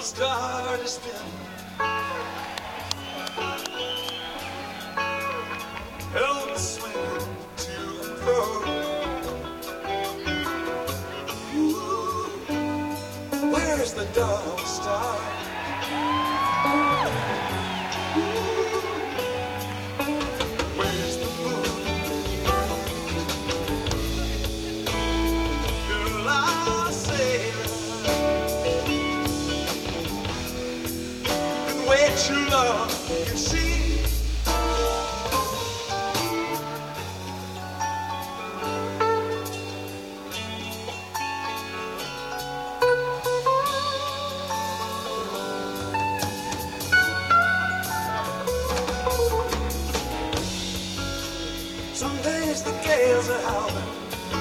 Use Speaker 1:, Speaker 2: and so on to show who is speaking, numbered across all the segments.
Speaker 1: Start to spin. Help swing to and fro. Ooh, where's the dog star? Ooh, where's the moon? Girl, I'll say wait too long, you see. Some days the gales are howling.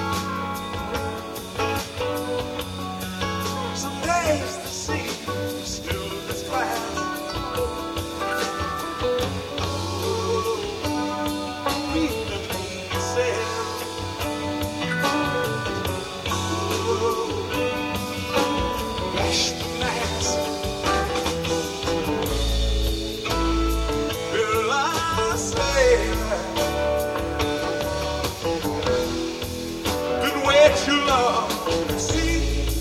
Speaker 1: Some days the sea is still as glass. Too long, see.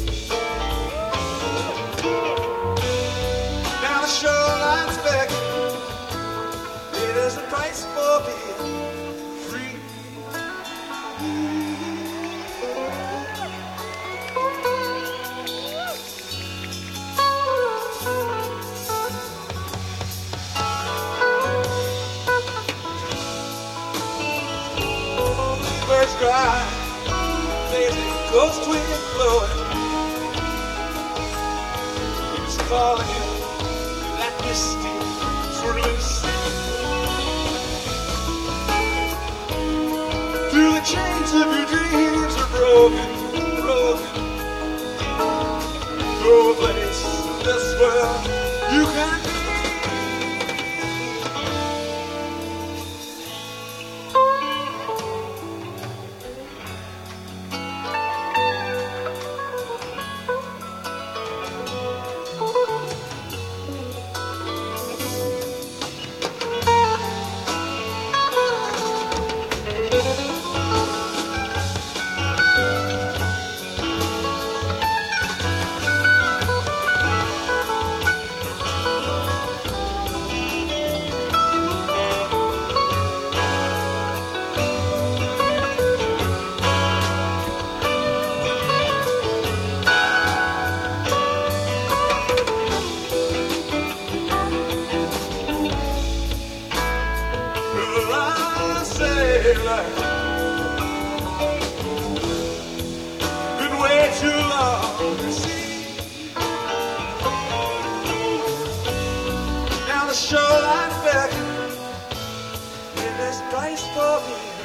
Speaker 1: Now the shoreline's beckoning. It is a price for being free. Birds cry. There's a ghost wind blowing. It's calling you that misty, swirling sea. Through the chains of your dreams are broken, broken. No place in this world you can be. Been way too long to see. Now the shoreline's beckoning. It is a price for being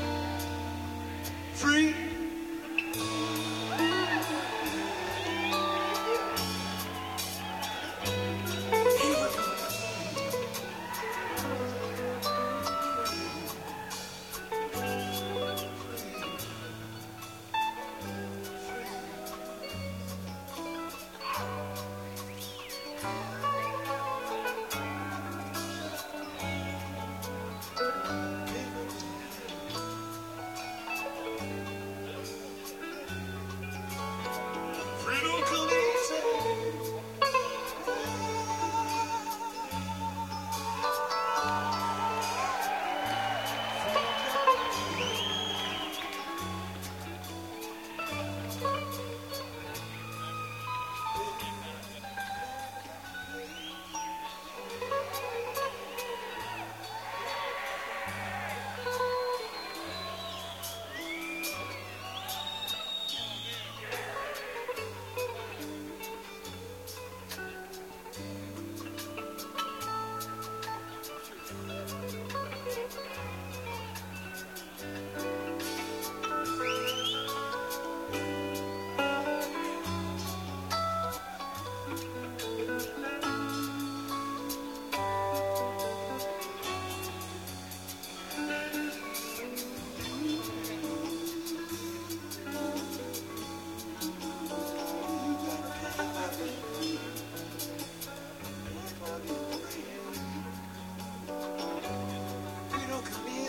Speaker 1: free.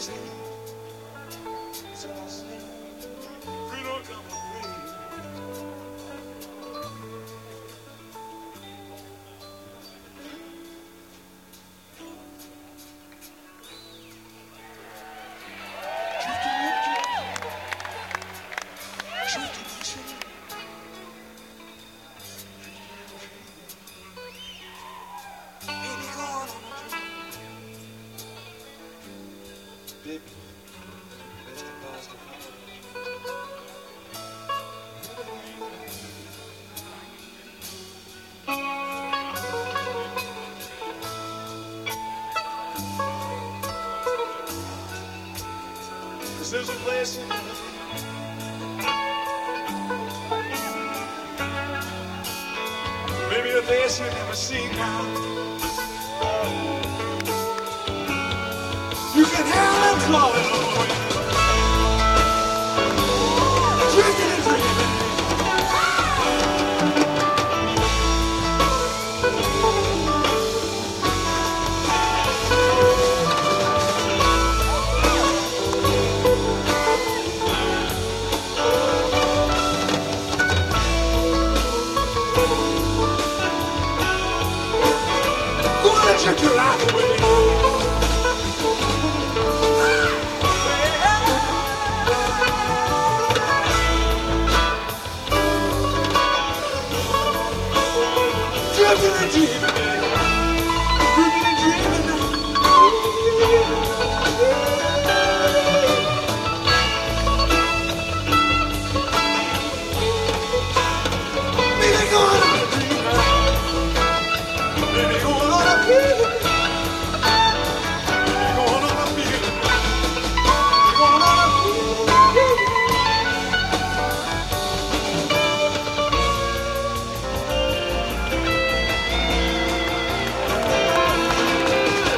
Speaker 1: There's a place in maybe a place you've never seen now. You can hear them calling.